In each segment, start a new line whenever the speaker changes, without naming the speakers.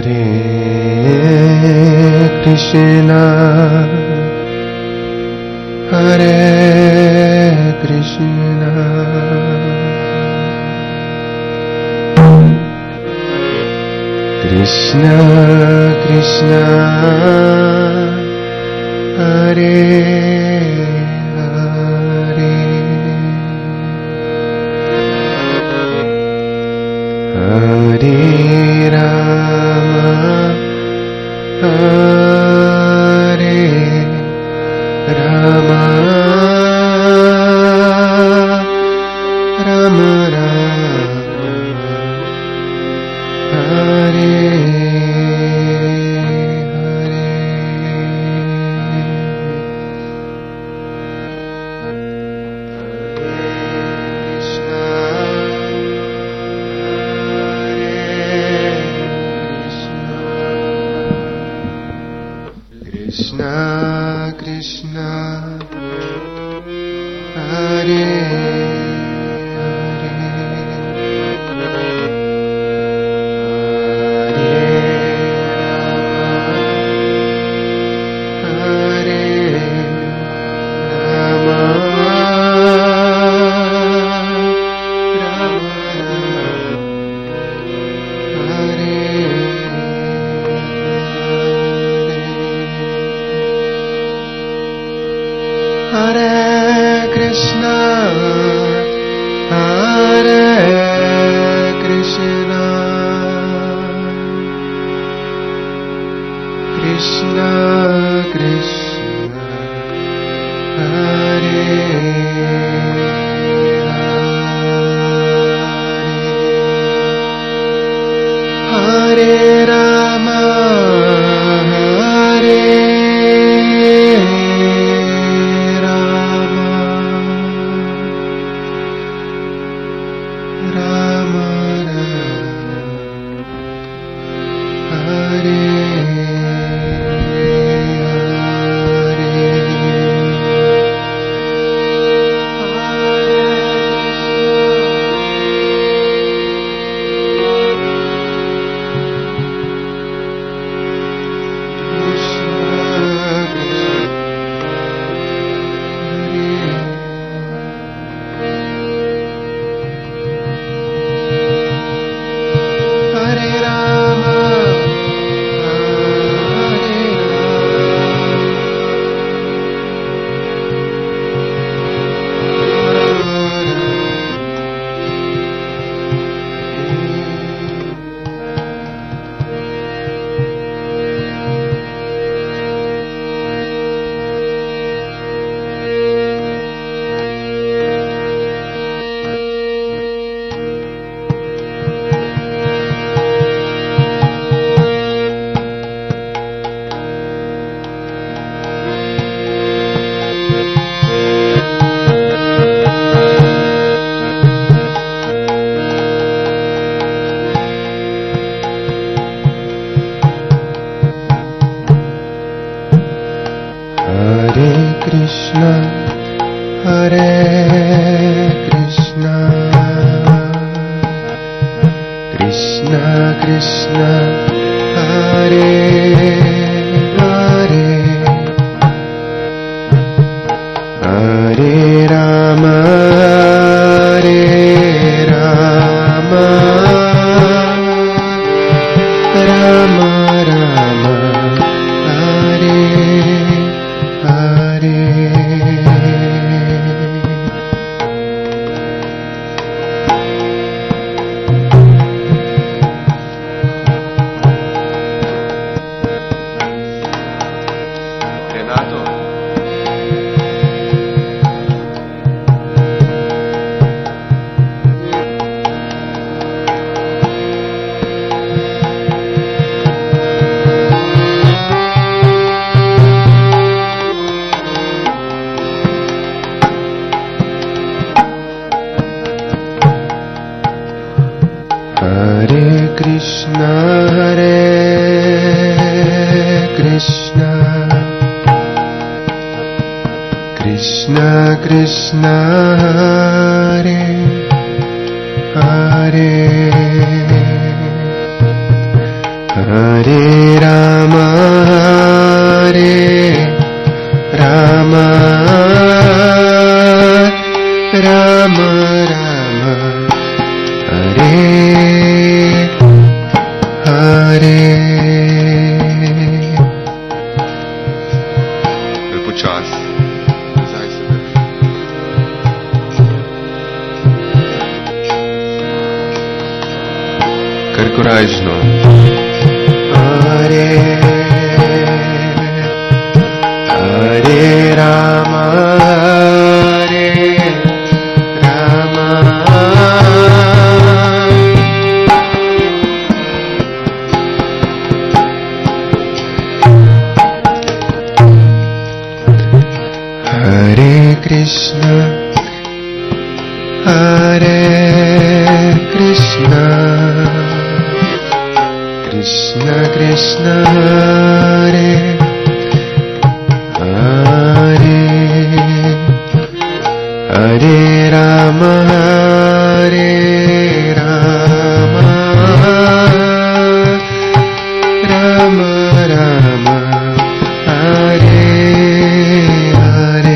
Krishna, Hare Krishna, Krishna Krishna, Hare Hare, Hare Rama, Hare Rama, Rama Rama, Hare Hare. Krishna Krishna, Hare Krishna Krishna, Hare Hare, Hare Rama Rama Hare Hare. Počas. Nazaj se drži. Kar korajžno. Hare Hare Rama Hare Rama. Hare Krishna Hare Krishna Krishna Krishna Hare Hare Hare Rama Hare Rama Rama Rama Hare Hare.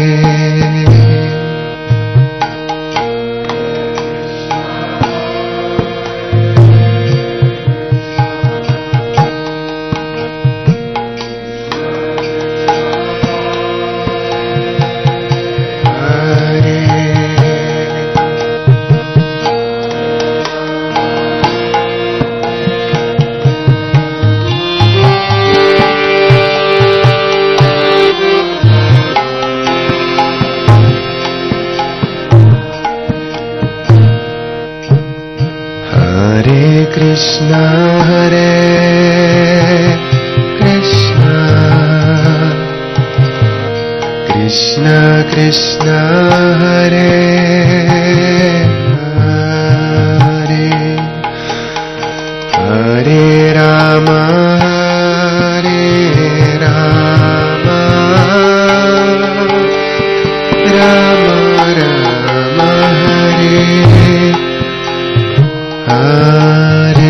Krishna Hare Krishna Krishna Krishna Hare Hare Hare Rama Hare Rama Rama Rama Hare Hare.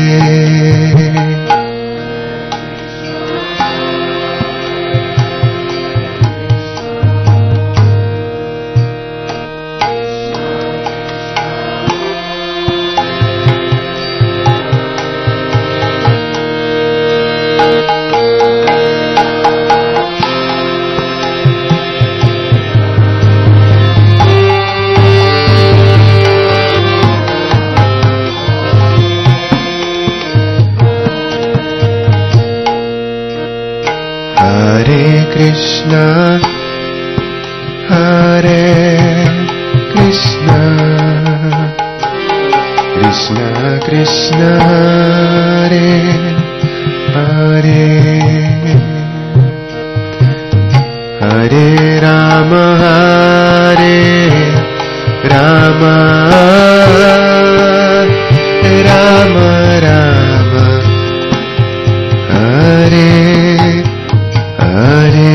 Hare Krishna Hare Krishna Krishna Krishna Hare Hare Hare Rama Hare Rama Rama Rama Hare Hare.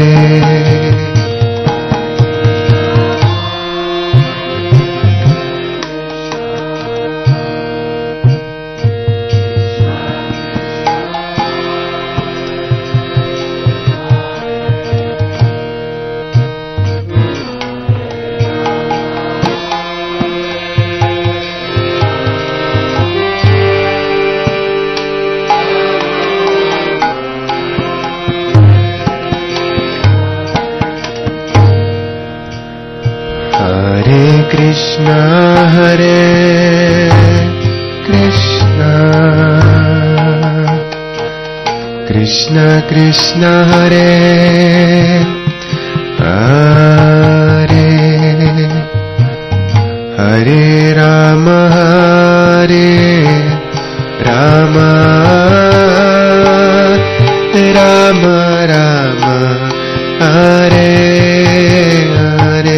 Hare Krishna Hare Krishna Krishna Krishna Hare Hare Hare Rama Hare Rama Rama Rama Hare Hare.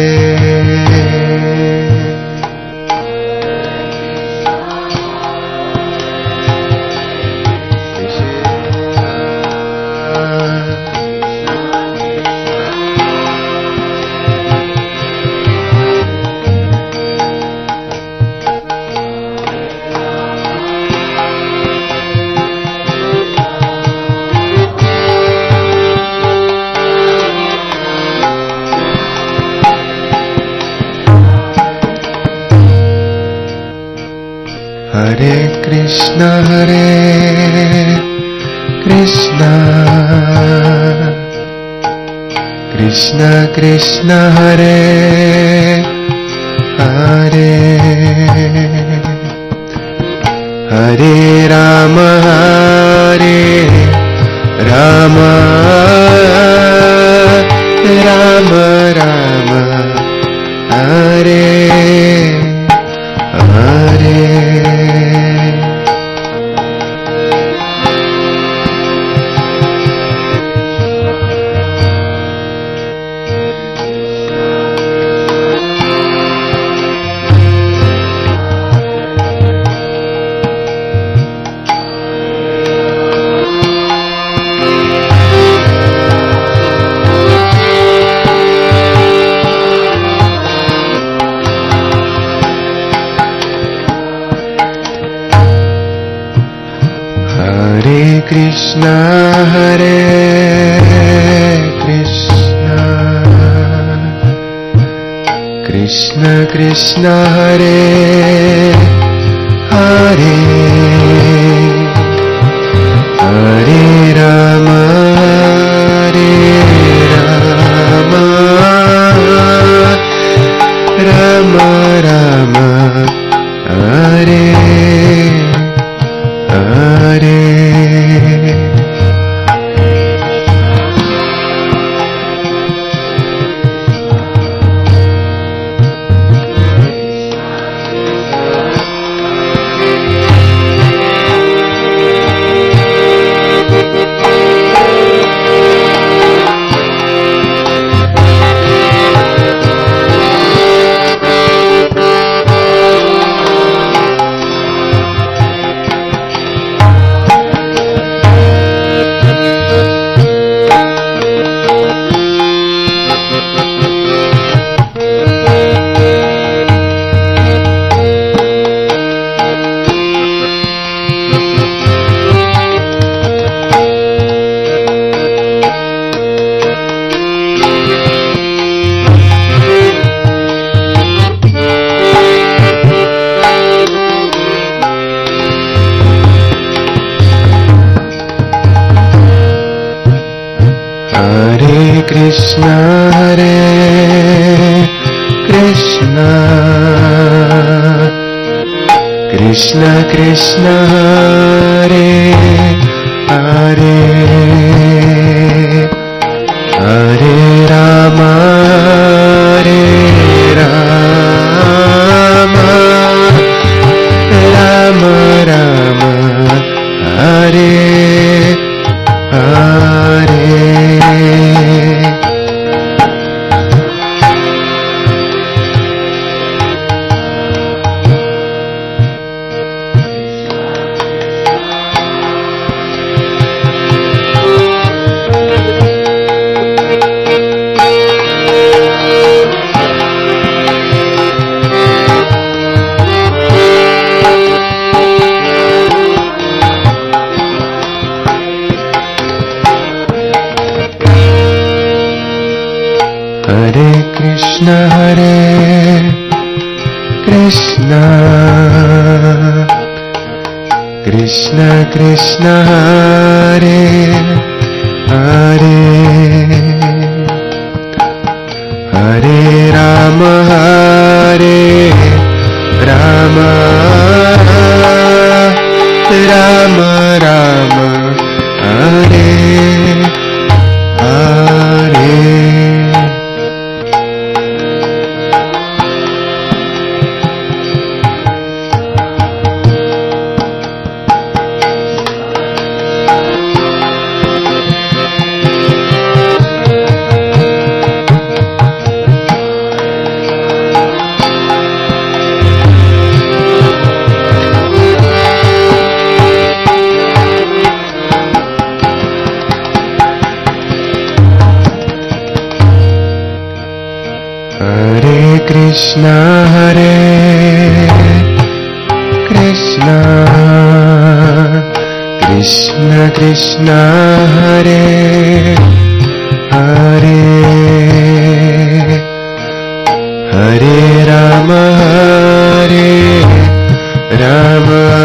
Hare Krishna Krishna Krishna Krishna Hare Hare Hare Rama Rama Rama Rama Hare Hare Krishna Hare Krishna Krishna Krishna Hare Hare Hare Rama Rama Rama Hare Hare Krishna Hare Krishna Krishna Krishna Hare Hare Hare Rama Rama Rama Rama Hare Hare Hare Krishna Krishna Krishna Krishna Hare Hare Hare Rama Rama Rama Rama Hare Hare Krishna Krishna Krishna Krishna Hare Hare Hare Rama Rama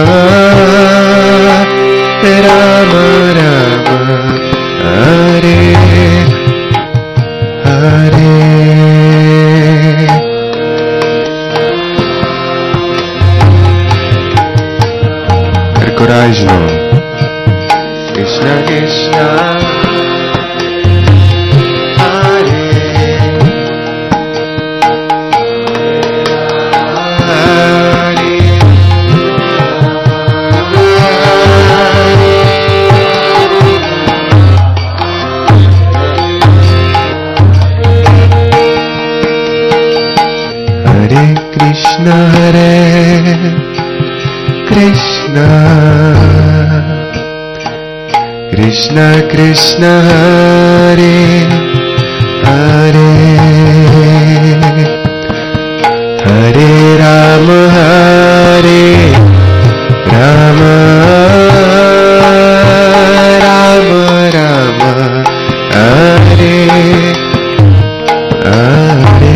wyraźną. Krishna Krishna Hare Hare Krishna Hare Krishna Krishna Krishna Hare Hare Hare Rama Hare Rama Rama Rama Hare Hare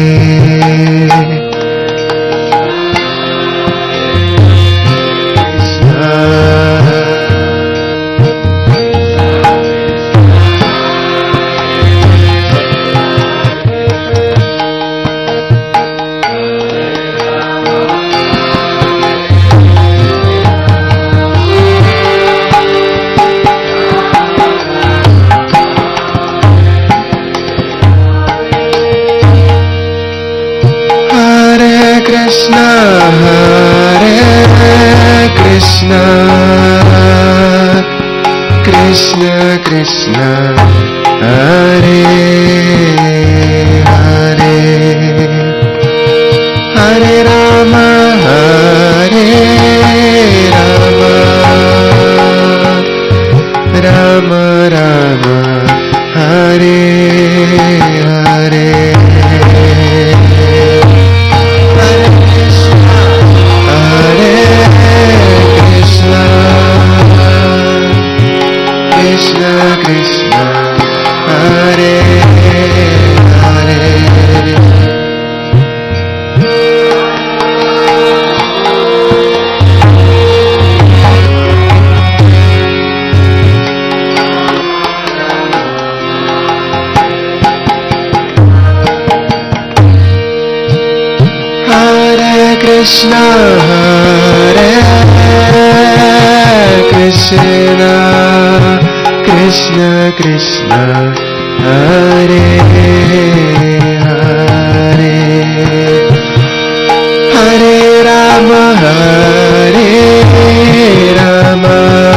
Krishna Hare Krishna Krishna Krishna Hare Hare Hare Rama Hare Rama Rama Rama Hare Hare Krishna Krishna Hare Hare Hare Krishna Hare Krishna Krishna Krishna Hare Hare Hare Rama Hare Rama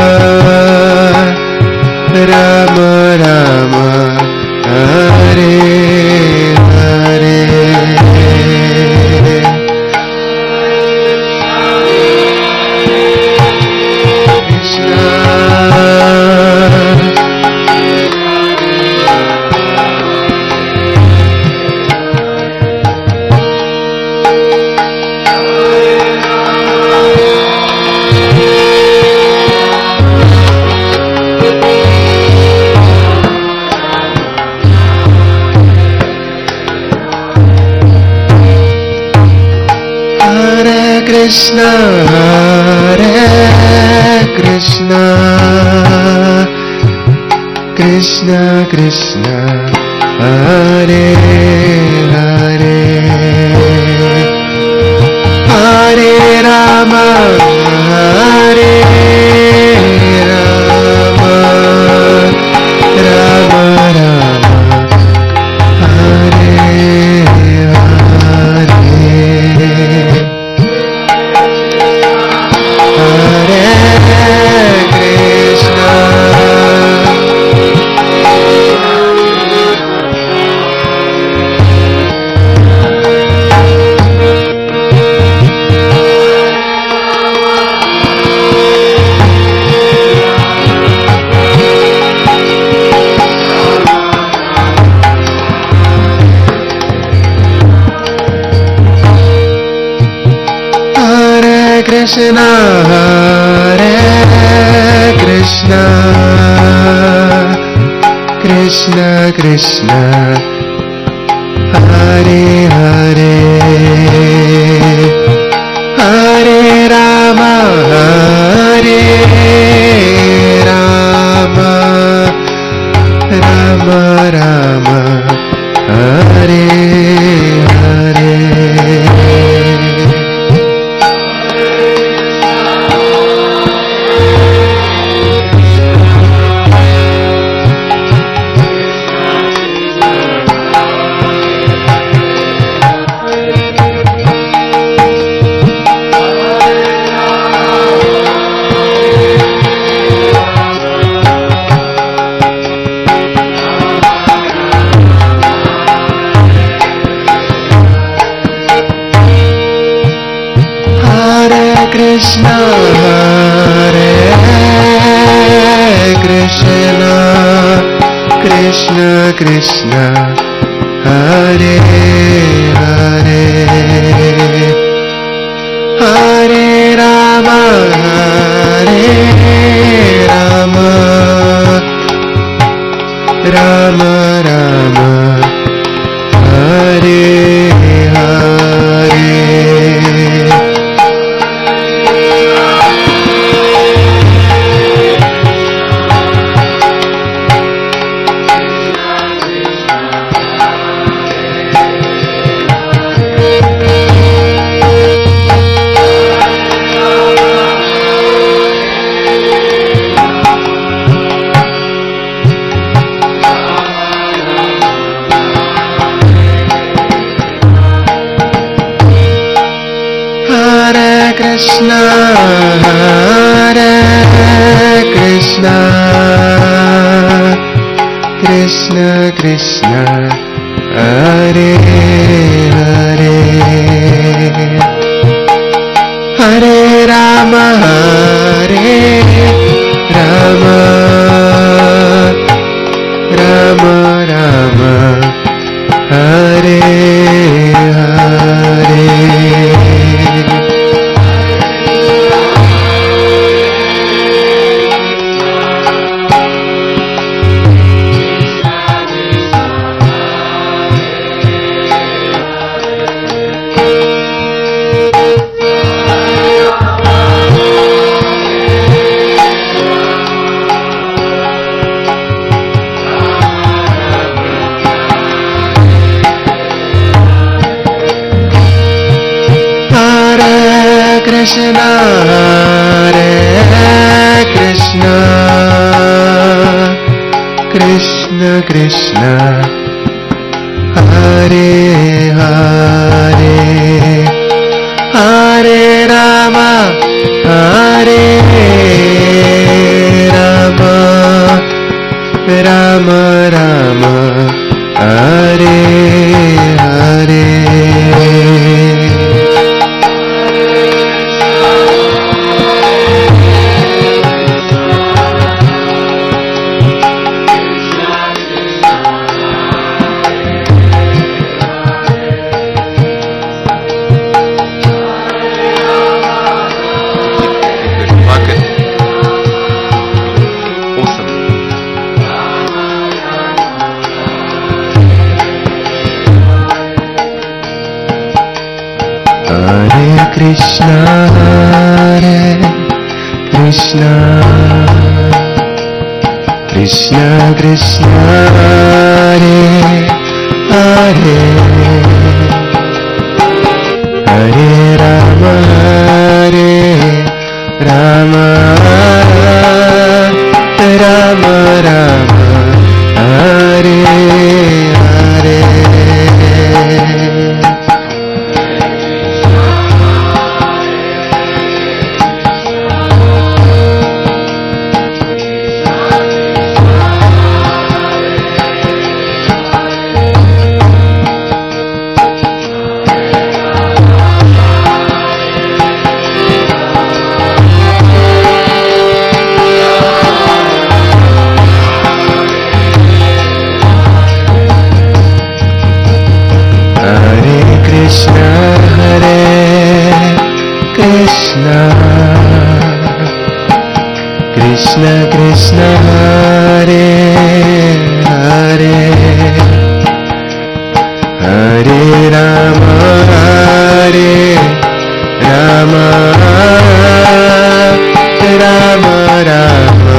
Rama Rama Hare Hare Krishna Hare Krishna Krishna Krishna Hare Hare Hare Rama Hare Rama Rama Rama Hare Krishna Hare Krishna Krishna Krishna Hare Hare Hare Rama Hare Rama Rama Rama Hare Hare Krishna Hare Krishna Krishna Krishna Hare Hare Hare Rama Hare Rama Rama Rama Hare Hare Krishna Hare Krishna Krishna Krishna Hare Hare Hare Rama Hare Rama Rama Rama Hare Hare Krishna Hare Krishna Krishna Krishna Hare Hare Hare Rama Hare Rama Rama Rama Hare Hare Krishna Hare Krishna Krishna Krishna Hare Hare Hare Rama Hare Rama Rama Rama Hare Hare Krishna Hare Krishna Krishna Krishna Hare Hare Hare Rama Hare Rama Rama Rama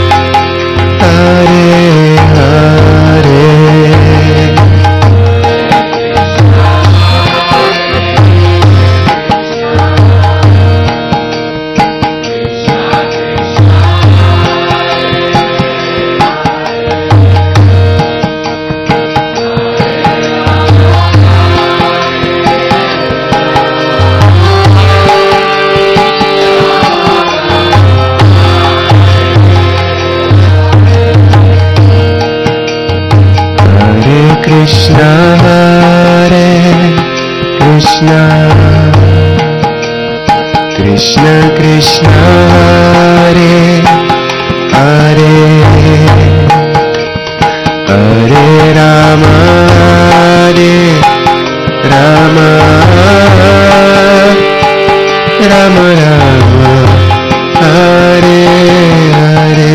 Hare Hare Krishna Hare Krishna Krishna Krishna Hare Hare Hare Rama Hare Rama Rama Rama Hare Hare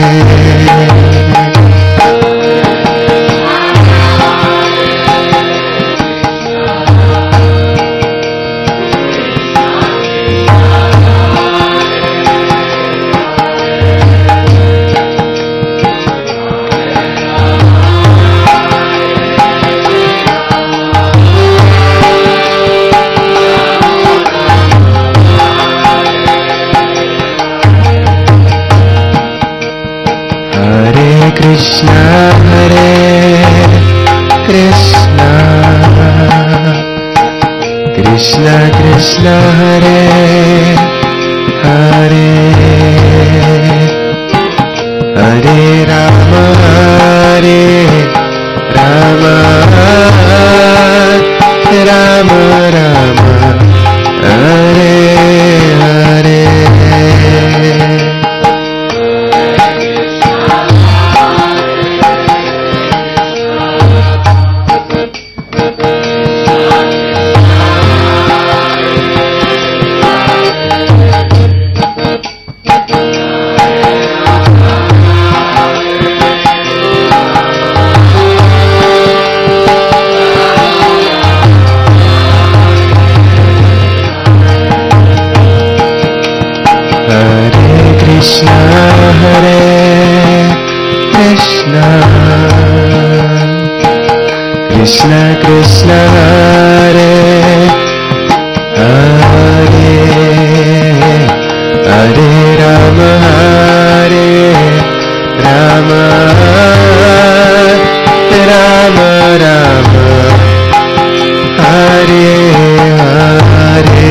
Krishna Hare Krishna Krishna Krishna Hare Hare Hare Rama Hare Rama Rama Rama Hare Hare Krishna Hare Krishna Krishna Krishna Hare Hare Hare Rama Hare Rama Rama Rama Hare Hare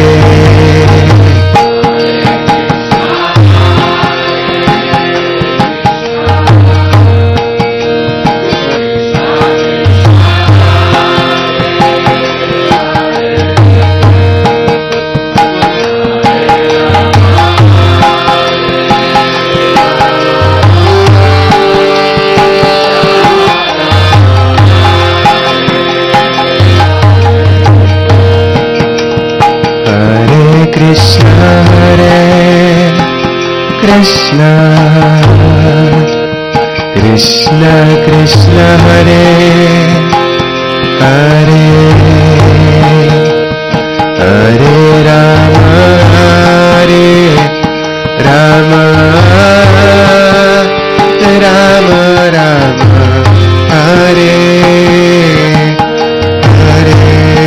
Krishna Hare Krishna Krishna Krishna Hare Hare Hare Rama Hare Rama Rama Rama Hare Hare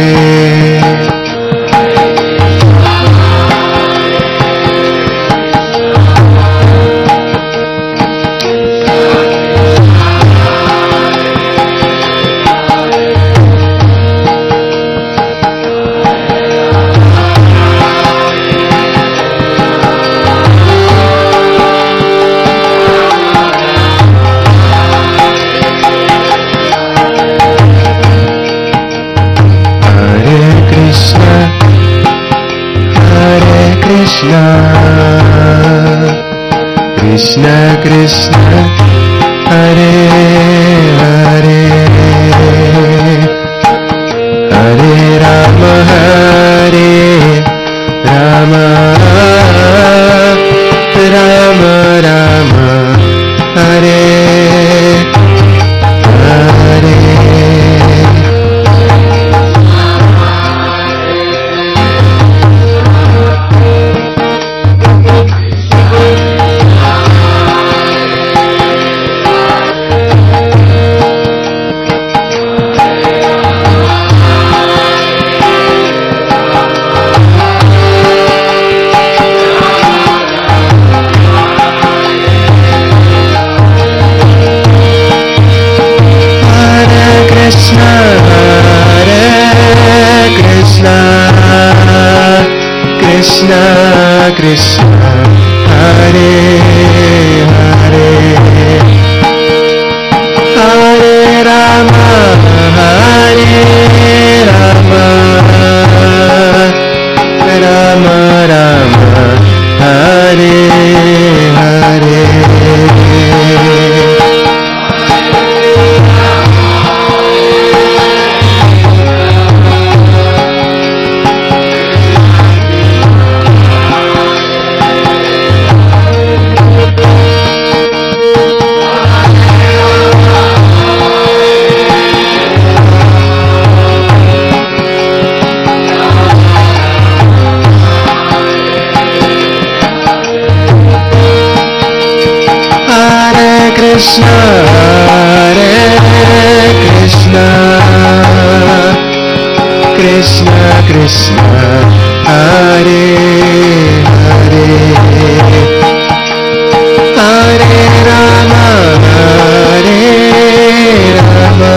Krishna Krishna Krishna Hare Hare Hare Rama Hare Rama Rama Rama Hare Hare Krishna Krishna Hare Hare Hare Rama Hare Rama Rama Rama Krishna, Hare Krishna, Krishna Krishna, Hare Hare, Hare Rama, Hare Rama,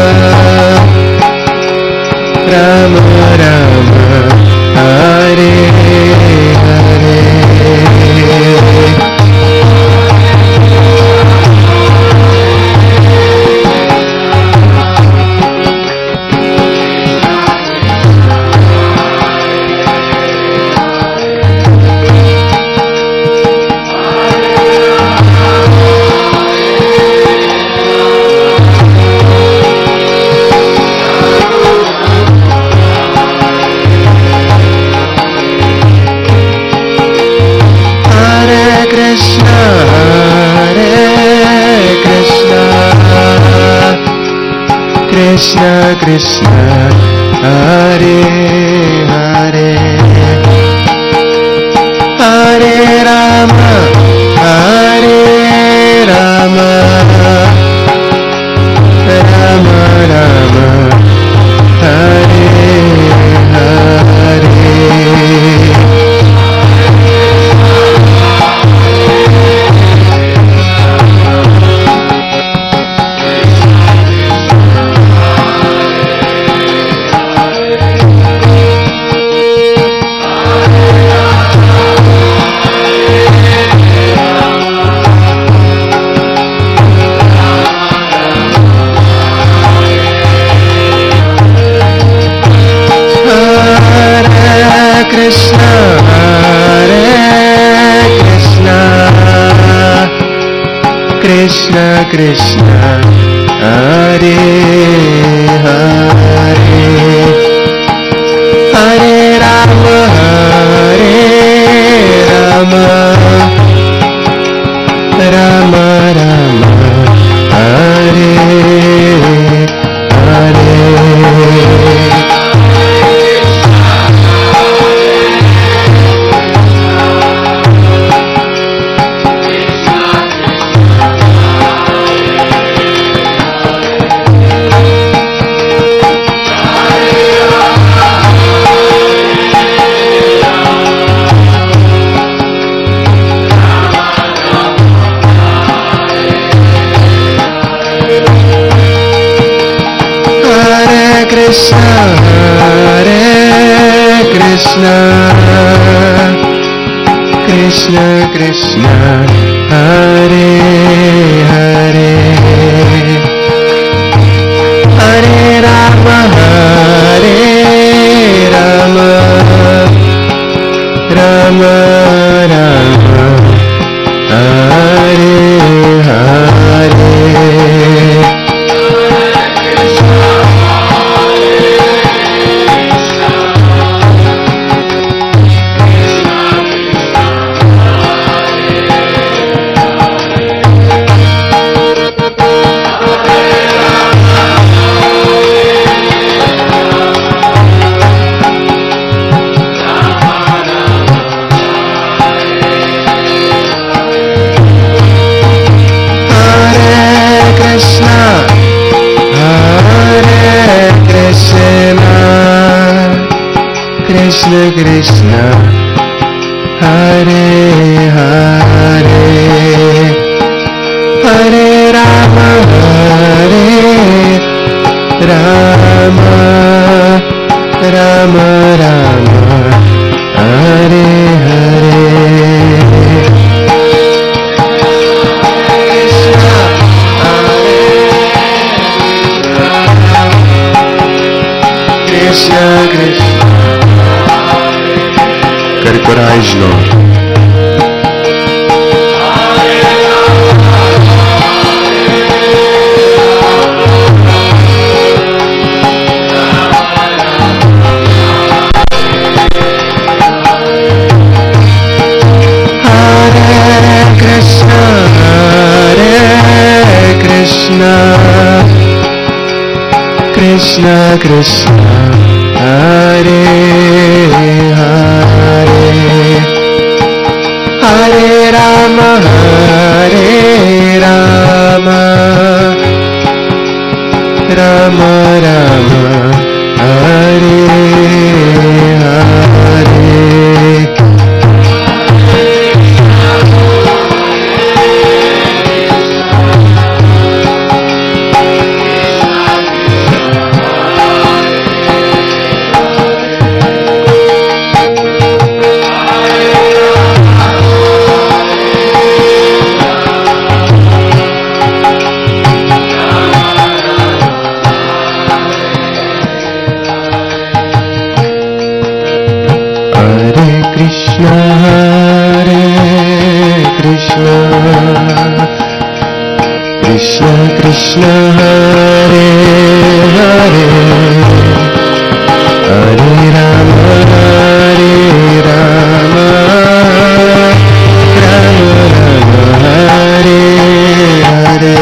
Rama Rama, Hare Hare. Krishna Krishna, Hare Hare, Hare Rama, Hare Rama, Rama Rama, Hare Hare. Krishna, Hare Krishna, Krishna Krishna, Hare Hare, Hare Rama, Hare Rama, Rama Rama, Hare Hare. Krishna, Hare Krishna, Krishna Krishna, Hare Hare, Hare Rama, Hare Rama, Rama Rama, Hare Hare. Krishna Krishna, Hare Hare, Hare Rama, Hare Rama, Rama Rama, Hare Hare. Krishna Krishna. Quero coragem, Lord. Krishna Krishna, Hare Hare, Hare Rama, Hare Rama, Rama Rama Hare Hare Krishna Krishna Hare Hare Hare Rama Hare Rama Rama Rama Hare Hare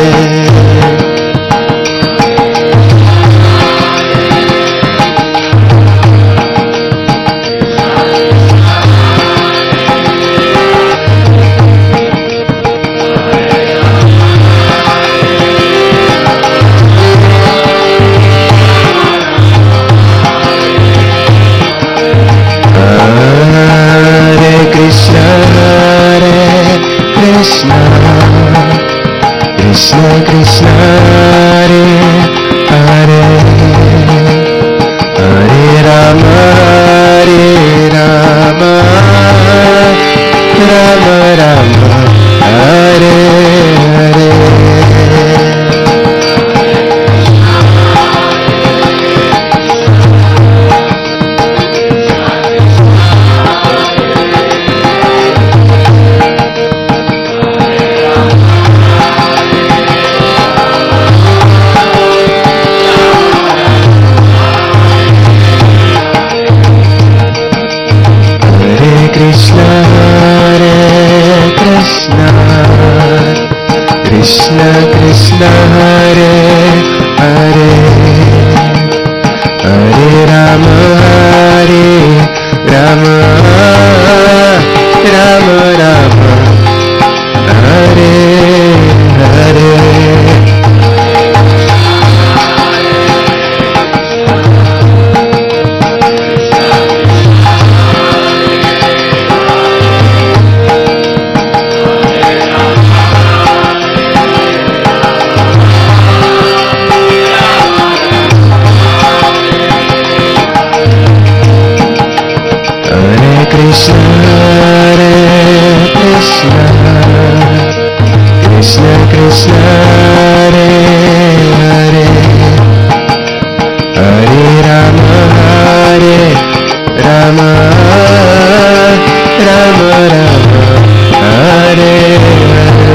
Krishna Krishna Hare Hare Hare Rama Hare Rama Rama Rama Hare Hare Krishna Hare Krishna Krishna Krishna Hare Hare Hare Rama Hare Rama Rama Rama Hare Hare Krishna Hare Krishna Krishna Krishna Hare Hare Hare Rama Hare Rama Rama Rama Hare Hare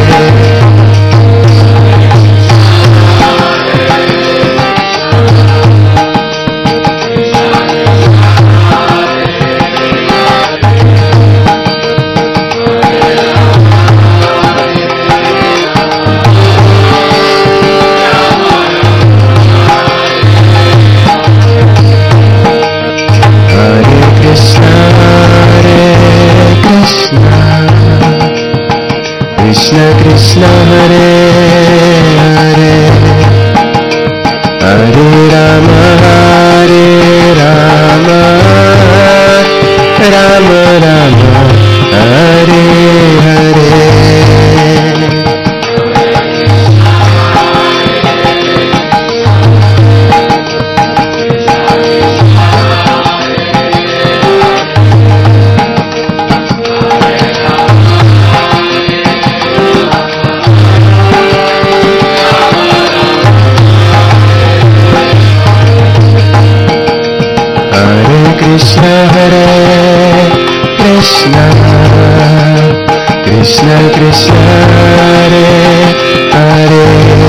Krishna Krishna Hare Hare Hare Rama Hare Rama Rama Rama Hare Hare Krishna Hare Krishna Krishna Krishna Hare Hare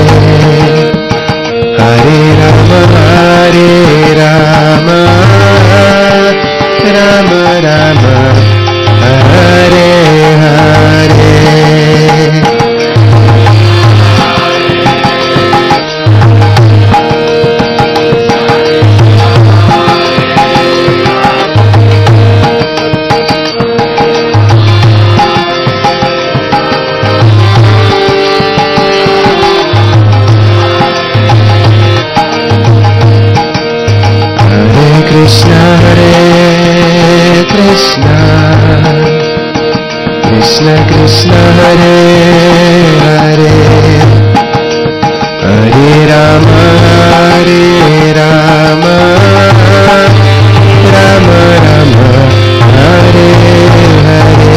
Hare Rama Hare Rama Rama Rama Hare Hare Krishna, Krishna Krishna Hare Hare, Hare Rama Hare Rama, Rama Rama Hare Hare.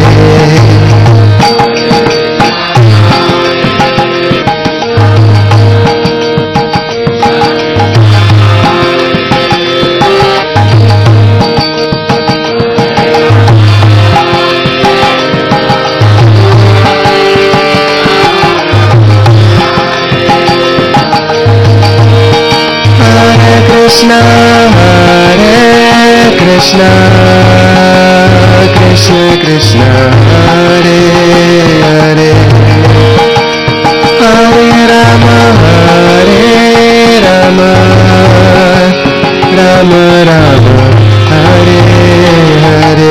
Krishna, Hare Krishna, Krishna Krishna, Hare Hare, Hare Rama, Hare Rama, Rama Rama, Hare Hare.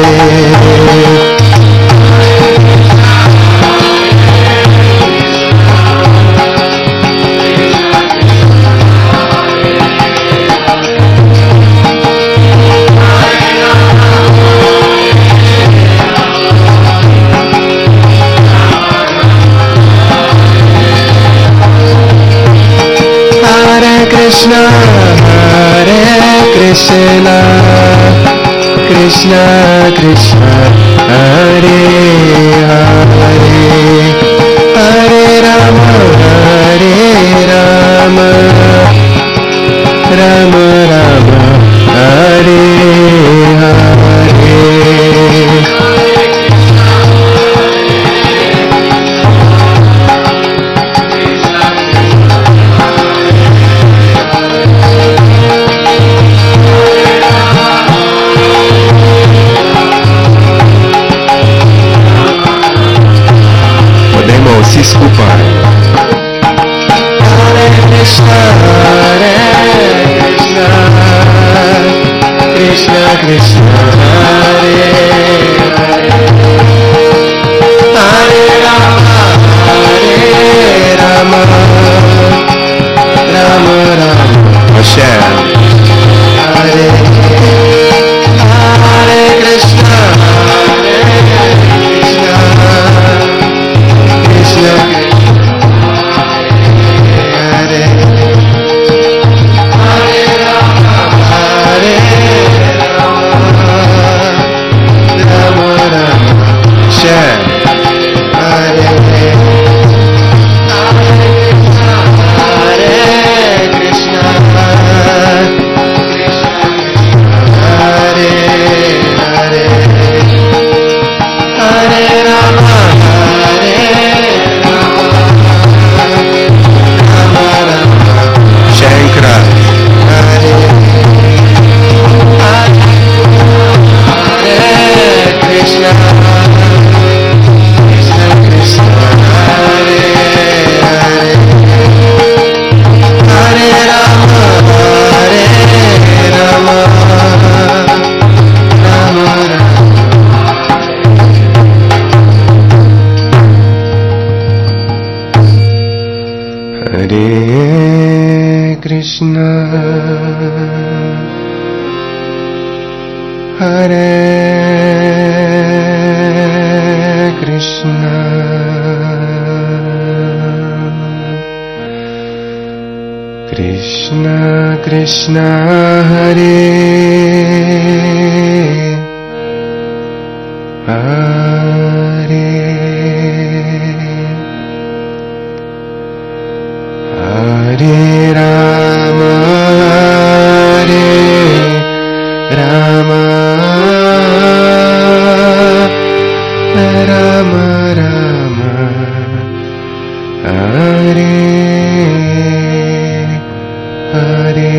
Krishna, Hare Krishna, Krishna Krishna, Hare Hare, Hare Rama, Hare Rama, Rama Rama, Hare Hare. Se desculpar. Hare Krishna, Hare Krishna, Krishna Krishna, Hare Hare, Hare Rama, Hare Rama, Rama Rama, Hashem, Hare Hare Krishna, Hare Krishna, Krishna Hare Hare Rama, Hare Rama, Rama Rama, Shem, Hare Hare Krishna, Krishna Hare Hare, Hare Rama, Hare Shankara, Hare Krishna, Krishna Krishna, Hare Hare, Hare Rama, Hare Rama, Rama Rama. Hare Krishna, Hare Krishna, Krishna Krishna, Hare Hare, Hare Rama, Hare Rama, Rama Rama, Hare Hare.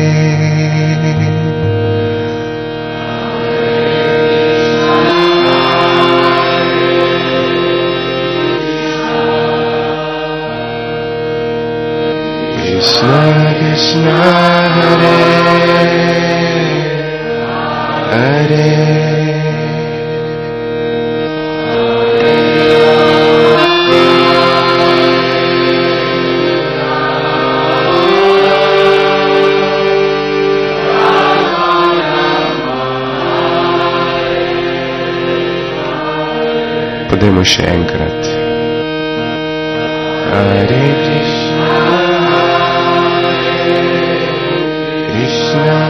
Krishna Krishna, Hare Hare, Podemos še enkrat. Hare Krishna, Krishna,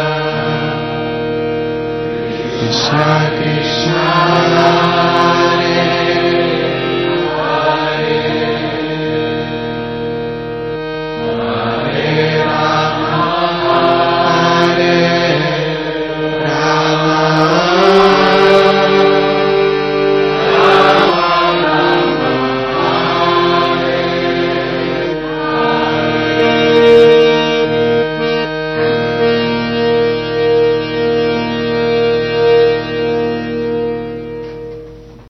Krishna Krishna, Hare Hare,